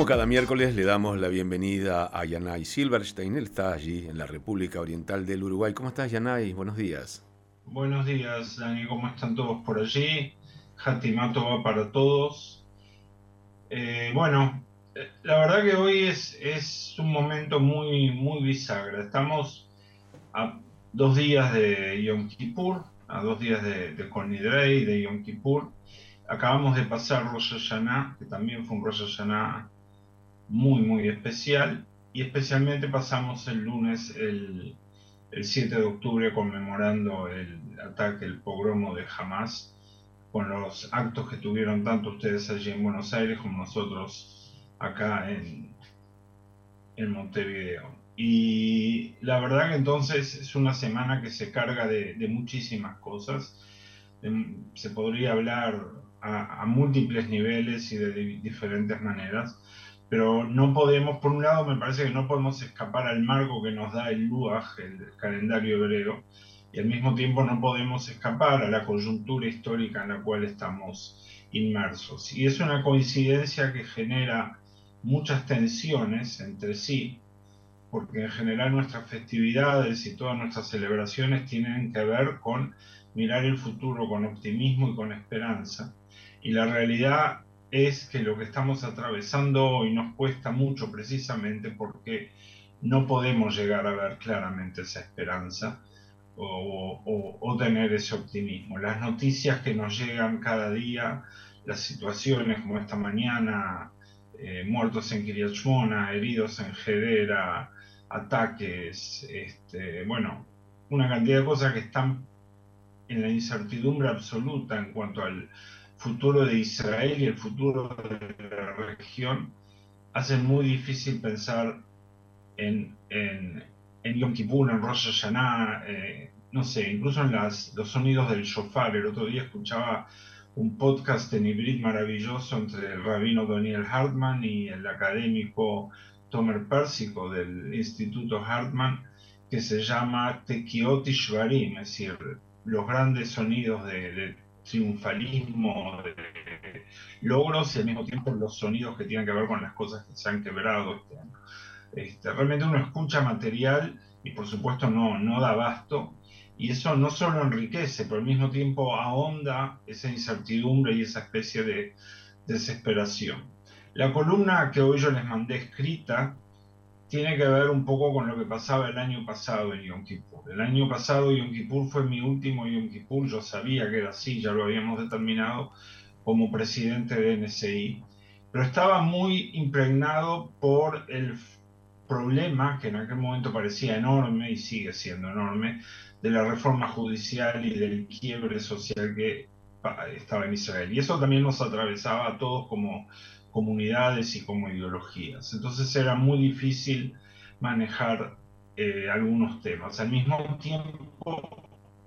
cada miércoles le damos la bienvenida a Yanay Silverstein. Él está allí en la República Oriental del Uruguay. ¿Cómo estás, Yanay? Buenos días. Buenos días, Dani, ¿cómo están todos por allí? Hatimato va para todos. Bueno, la verdad que hoy es un momento muy bisagra. Estamos a 2 días de Yom Kippur, a 2 días de Kol Nidrei, de Yom Kippur. Acabamos de pasar Rosh Hashanah, que también fue un Rosh Hashanah muy especial, y especialmente pasamos el lunes, el 7 de octubre, conmemorando el ataque, el pogromo de Hamas, con los actos que tuvieron tanto ustedes allí en Buenos Aires como nosotros acá en Montevideo. Y la verdad que entonces es una semana que se carga de muchísimas cosas. Se podría hablar a múltiples niveles y de diferentes maneras, pero no podemos, por un lado me parece que no podemos escapar al marco que nos da el Luaj, el calendario hebreo, y al mismo tiempo no podemos escapar a la coyuntura histórica en la cual estamos inmersos. Y es una coincidencia que genera muchas tensiones entre sí, porque en general nuestras festividades y todas nuestras celebraciones tienen que ver con mirar el futuro con optimismo y con esperanza. Y la realidad es que lo que estamos atravesando hoy nos cuesta mucho precisamente porque no podemos llegar a ver claramente esa esperanza o tener ese optimismo. Las noticias que nos llegan cada día, las situaciones como esta mañana, muertos en Kiryat Shmona, heridos en Hedera, ataques, bueno, una cantidad de cosas que están en la incertidumbre absoluta en cuanto al futuro de Israel y el futuro de la región, hacen muy difícil pensar en Yom Kippur, en Rosh Hashanah, no sé, incluso en los sonidos del shofar. El otro día escuchaba un podcast en hibrid maravilloso entre el rabino Daniel Hartman y el académico Tomer Pérsico del Instituto Hartman, que se llama Tekiot Shvarim, es decir, los grandes sonidos de triunfalismo, de logros, y al mismo tiempo los sonidos que tienen que ver con las cosas que se han quebrado este año. Realmente uno escucha material y por supuesto no da abasto, y eso no solo enriquece, pero al mismo tiempo ahonda esa incertidumbre y esa especie de desesperación. La columna que hoy yo les mandé escrita tiene que ver un poco con lo que pasaba el año pasado en Yom Kippur. El año pasado Yom Kippur fue mi último Yom Kippur, yo sabía que era así, ya lo habíamos determinado como presidente de NSI, pero estaba muy impregnado por el problema, que en aquel momento parecía enorme y sigue siendo enorme, de la reforma judicial y del quiebre social que estaba en Israel. Y eso también nos atravesaba a todos como comunidades y como ideologías. Entonces era muy difícil manejar algunos temas. Al mismo tiempo,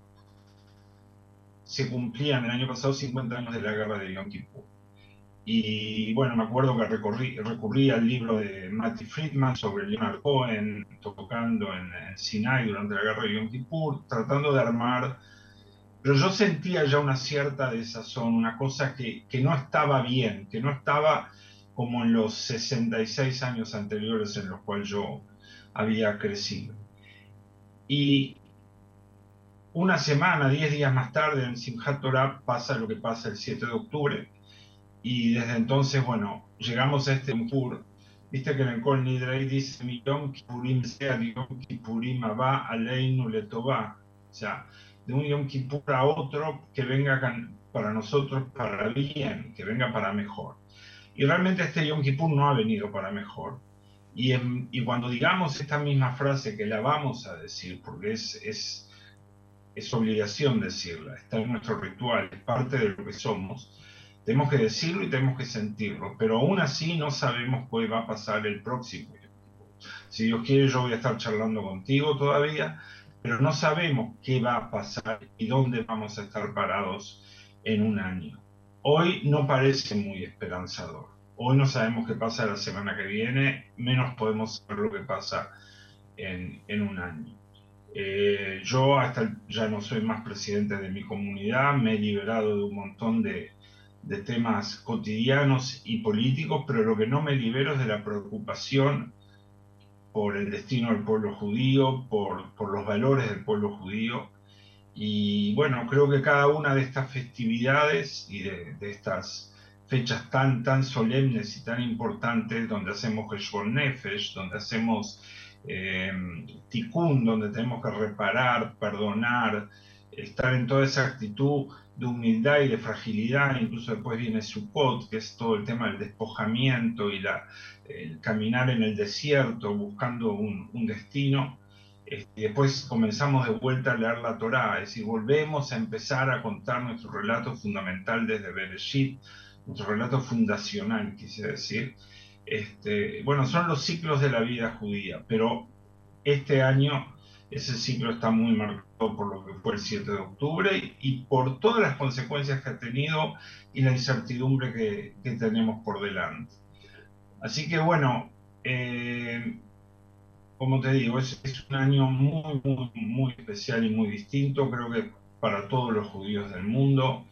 se cumplían el año pasado 50 años de la guerra de Yom Kippur. Y bueno, me acuerdo que recurrí al libro de Matty Friedman sobre Leonard Cohen tocando en Sinai durante la guerra de Yom Kippur, tratando de armar. Pero yo sentía ya una cierta desazón, una cosa que no estaba bien, que no estaba como en los 66 años anteriores en los cuales yo había crecido. Y una semana, 10 días más tarde, en Simchat Torah, pasa lo que pasa el 7 de octubre. Y desde entonces, bueno, llegamos a este Yom Kippur. Viste que en el Kol Nidrei dice: Mi Yom Kippurim sea Yom Kippurim Abba Aleinu Letová. O sea, de un Yom Kippur a otro, que venga para nosotros para bien, que venga para mejor. Y realmente este Yom Kippur no ha venido para mejor. Y cuando digamos esta misma frase, que la vamos a decir, porque es obligación decirla, está en nuestro ritual, es parte de lo que somos, tenemos que decirlo y tenemos que sentirlo, pero aún así no sabemos qué va a pasar el próximo. Si Dios quiere, yo voy a estar charlando contigo todavía, pero no sabemos qué va a pasar y dónde vamos a estar parados en un año. Hoy no parece muy esperanzador. Hoy no sabemos qué pasa la semana que viene, menos podemos saber lo que pasa en un año. Yo ya no soy más presidente de mi comunidad, me he liberado de un montón de temas cotidianos y políticos, pero lo que no me libero es de la preocupación por el destino del pueblo judío, por los valores del pueblo judío. Y bueno, creo que cada una de estas festividades y de estas fechas tan solemnes y tan importantes, donde hacemos Heshbon Nefesh, donde hacemos Tikkun, donde tenemos que reparar, perdonar, estar en toda esa actitud de humildad y de fragilidad. Incluso después viene Sukkot, que es todo el tema del despojamiento y el caminar en el desierto buscando un destino. Y después comenzamos de vuelta a leer la Torá, es decir, volvemos a empezar a contar nuestro relato fundamental desde Bereshit, nuestro relato fundacional, quise decir. Bueno, son los ciclos de la vida judía, pero este año ese ciclo está muy marcado por lo que fue el 7 de octubre y por todas las consecuencias que ha tenido y la incertidumbre que tenemos por delante. Así que bueno, como te digo, es un año muy especial y muy distinto, creo que para todos los judíos del mundo.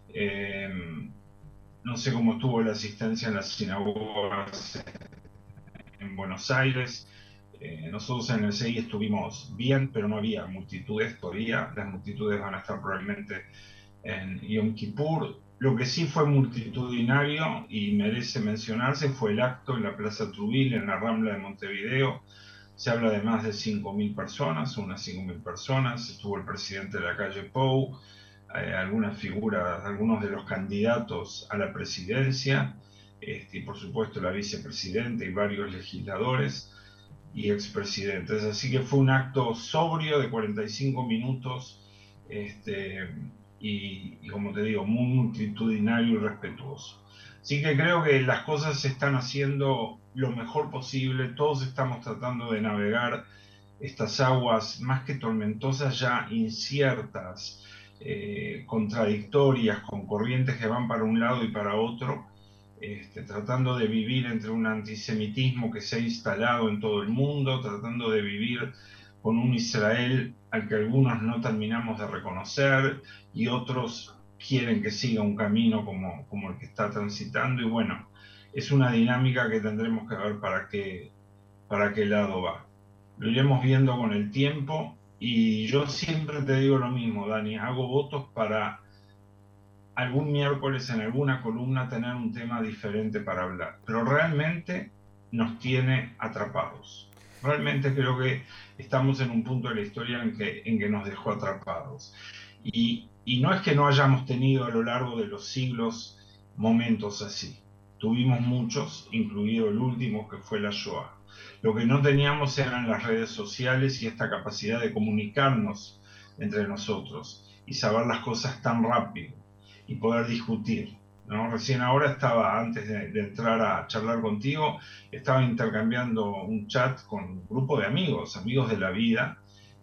No sé cómo estuvo la asistencia en las sinagogas en Buenos Aires. Nosotros en el CI estuvimos bien, pero no había multitudes todavía. Las multitudes van a estar probablemente en Yom Kippur. Lo que sí fue multitudinario y merece mencionarse fue el acto en la Plaza Trujillo, en la Rambla de Montevideo. Se habla de más de 5.000 personas, unas 5.000 personas. Estuvo el presidente de la calle Pou, algunas figuras, algunos de los candidatos a la presidencia, y por supuesto la vicepresidenta y varios legisladores y expresidentes. Así que fue un acto sobrio de 45 minutos y como te digo, muy multitudinario y respetuoso. Así que creo que las cosas se están haciendo lo mejor posible, todos estamos tratando de navegar estas aguas más que tormentosas, ya inciertas, contradictorias, con corrientes que van para un lado y para otro, tratando de vivir entre un antisemitismo que se ha instalado en todo el mundo, tratando de vivir con un Israel al que algunos no terminamos de reconocer y otros quieren que siga un camino como el que está transitando. Y bueno, es una dinámica que tendremos que ver para qué lado va. Lo iremos viendo con el tiempo y yo siempre te digo lo mismo, Dani, hago votos para algún miércoles en alguna columna tener un tema diferente para hablar, pero realmente nos tiene atrapados. Realmente creo que estamos en un punto de la historia en que nos dejó atrapados. Y no es que no hayamos tenido a lo largo de los siglos momentos así. Tuvimos muchos, incluido el último que fue la Shoah. Lo que no teníamos eran las redes sociales y esta capacidad de comunicarnos entre nosotros y saber las cosas tan rápido y poder discutir, ¿no? Recién ahora estaba, antes de entrar a charlar contigo, estaba intercambiando un chat con un grupo de amigos de la vida,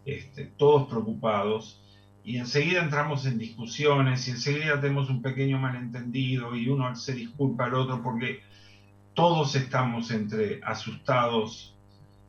todos preocupados, y enseguida entramos en discusiones y enseguida tenemos un pequeño malentendido y uno se disculpa al otro porque todos estamos entre asustados,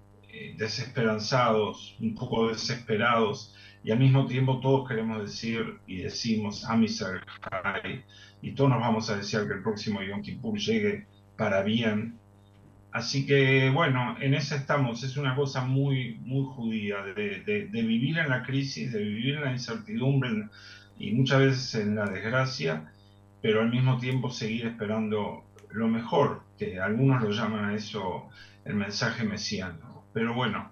desesperanzados, un poco desesperados, y al mismo tiempo todos queremos decir y decimos Am Yisrael Chai, y todos nos vamos a desear que el próximo Yom Kippur llegue para bien. Así que bueno, en esa estamos, es una cosa muy judía, de vivir en la crisis, de vivir en la incertidumbre y muchas veces en la desgracia, pero al mismo tiempo seguir esperando lo mejor, que algunos lo llaman a eso el mensaje mesiánico. Pero bueno,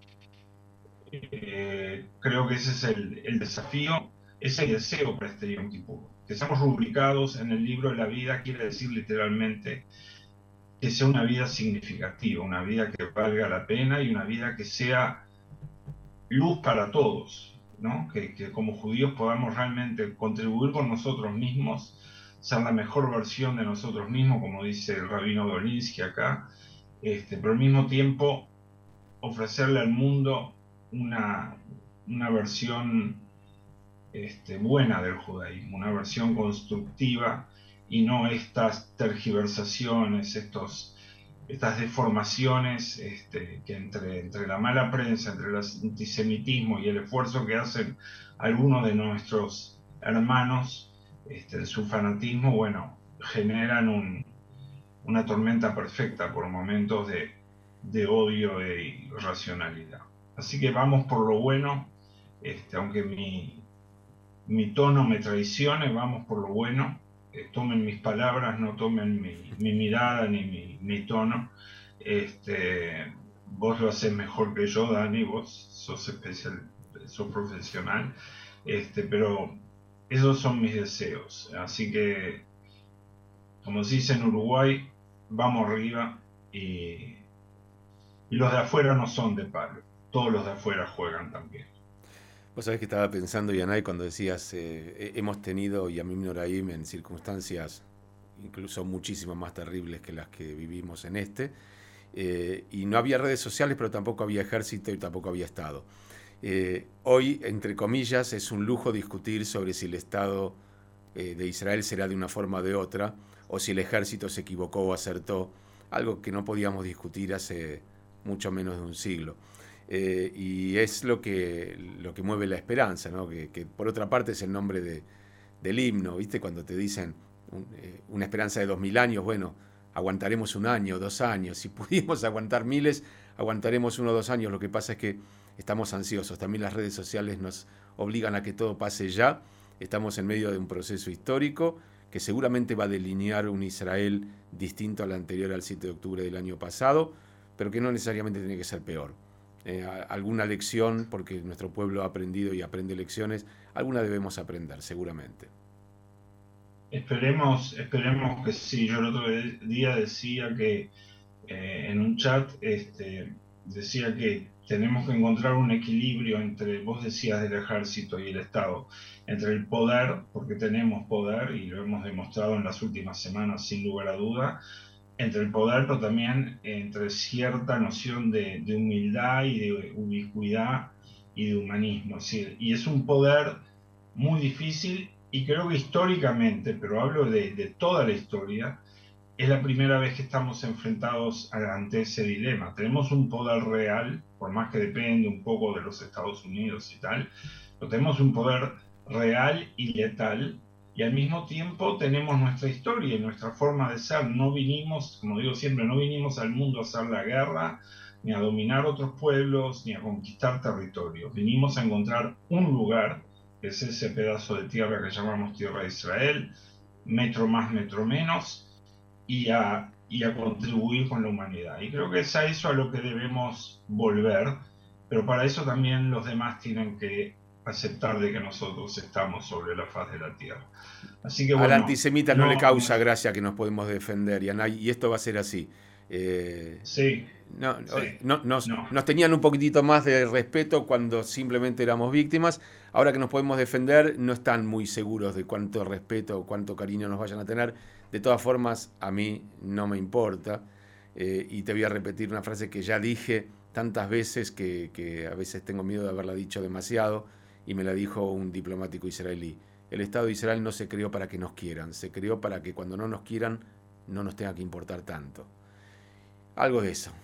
creo que ese es el desafío, ese deseo para este Yom Kippur. Que seamos rubricados en el libro de la vida quiere decir literalmente que sea una vida significativa, una vida que valga la pena y una vida que sea luz para todos, ¿no? Que como judíos podamos realmente contribuir con nosotros mismos, ser la mejor versión de nosotros mismos, como dice el rabino Dolinsky acá, pero al mismo tiempo ofrecerle al mundo una versión buena del judaísmo, una versión constructiva y no estas tergiversaciones, estas deformaciones que entre la mala prensa, entre el antisemitismo y el esfuerzo que hacen algunos de nuestros hermanos en su fanatismo, bueno, generan una tormenta perfecta por momentos de odio e irracionalidad. Así que vamos por lo bueno, aunque mi tono me traicione, vamos por lo bueno. Tomen mis palabras, no tomen mi mirada ni mi tono. Vos lo haces mejor que yo, Dani, vos sos sos profesional, pero esos son mis deseos. Así que, como se dice en Uruguay, vamos arriba y los de afuera no son de palo. Todos los de afuera juegan también. Vos sabés que estaba pensando, Yanay, cuando decías, hemos tenido, y a mí Noraim, en circunstancias incluso muchísimo más terribles que las que vivimos en y no había redes sociales, pero tampoco había ejército y tampoco había Estado. Hoy, entre comillas, es un lujo discutir sobre si el Estado de Israel será de una forma o de otra, o si el ejército se equivocó o acertó, algo que no podíamos discutir hace mucho menos de un siglo. Y es lo que mueve la esperanza, ¿no? Que por otra parte es el nombre del himno, ¿viste? Cuando te dicen una esperanza de 2000 años, bueno, aguantaremos 1 año, 2 años, si pudimos aguantar miles, aguantaremos 1 o 2 años, lo que pasa es que estamos ansiosos, también las redes sociales nos obligan a que todo pase ya, estamos en medio de un proceso histórico que seguramente va a delinear un Israel distinto al anterior al 7 de octubre del año pasado, pero que no necesariamente tiene que ser peor. Alguna lección, porque nuestro pueblo ha aprendido y aprende lecciones, alguna debemos aprender, seguramente. Esperemos que sí. Yo el otro día decía que en un chat decía que tenemos que encontrar un equilibrio entre, vos decías del ejército y el Estado, entre el poder, porque tenemos poder y lo hemos demostrado en las últimas semanas sin lugar a duda, entre el poder, pero también entre cierta noción de humildad y de ubicuidad y de humanismo. Es decir, y es un poder muy difícil y creo que históricamente, pero hablo de toda la historia, es la primera vez que estamos enfrentados ante ese dilema. Tenemos un poder real, por más que depende un poco de los Estados Unidos y tal, pero tenemos un poder real y letal, y al mismo tiempo tenemos nuestra historia y nuestra forma de ser. No vinimos, como digo siempre, no vinimos al mundo a hacer la guerra, ni a dominar otros pueblos, ni a conquistar territorios. Vinimos a encontrar un lugar, que es ese pedazo de tierra que llamamos Tierra de Israel, metro más, metro menos, y a contribuir con la humanidad. Y creo que es a eso a lo que debemos volver, pero para eso también los demás tienen que aceptar de que nosotros estamos sobre la faz de la tierra. Así que Al bueno, antisemita no le causa gracia que nos podemos defender, y esto va a ser así. Sí, nos tenían un poquitito más de respeto cuando simplemente éramos víctimas. Ahora que nos podemos defender, no están muy seguros de cuánto respeto o cuánto cariño nos vayan a tener. De todas formas, a mí no me importa. Y te voy a repetir una frase que ya dije tantas veces que a veces tengo miedo de haberla dicho demasiado, y me la dijo un diplomático israelí. El Estado de Israel no se creó para que nos quieran, se creó para que cuando no nos quieran no nos tenga que importar tanto. Algo de eso.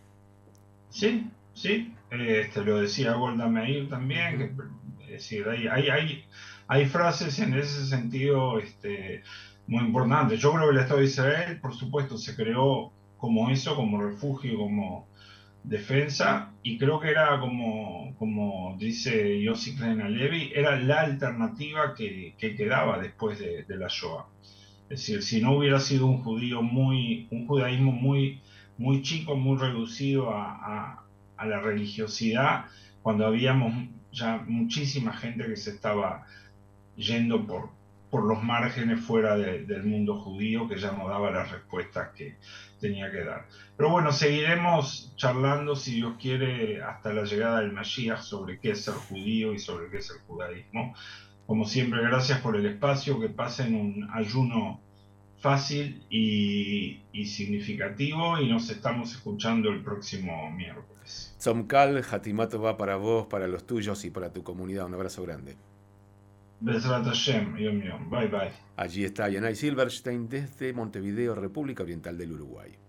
Sí, sí. Lo decía Golda Meir también, que, es decir, hay frases en ese sentido muy importantes. Yo creo que el Estado de Israel, por supuesto, se creó como eso, como refugio, como defensa, y creo que era como dice Yossi Klein Halevi, era la alternativa que quedaba después de la Shoah. Es decir, si no hubiera sido un judaísmo muy chico, muy reducido a la religiosidad, cuando habíamos ya muchísima gente que se estaba yendo por los márgenes fuera del mundo judío, que ya no daba las respuestas que tenía que dar. Pero bueno, seguiremos charlando, si Dios quiere, hasta la llegada del Mashiach sobre qué es ser judío y sobre qué es el judaísmo. Como siempre, gracias por el espacio, que pasen un ayuno fácil y significativo, y nos estamos escuchando el próximo miércoles. Tzomkal, Hatimato va para vos, para los tuyos y para tu comunidad. Un abrazo grande. Bezrat Hashem, Yom Yom. Bye bye. Allí está Yanay Silverstein desde Montevideo, República Oriental del Uruguay.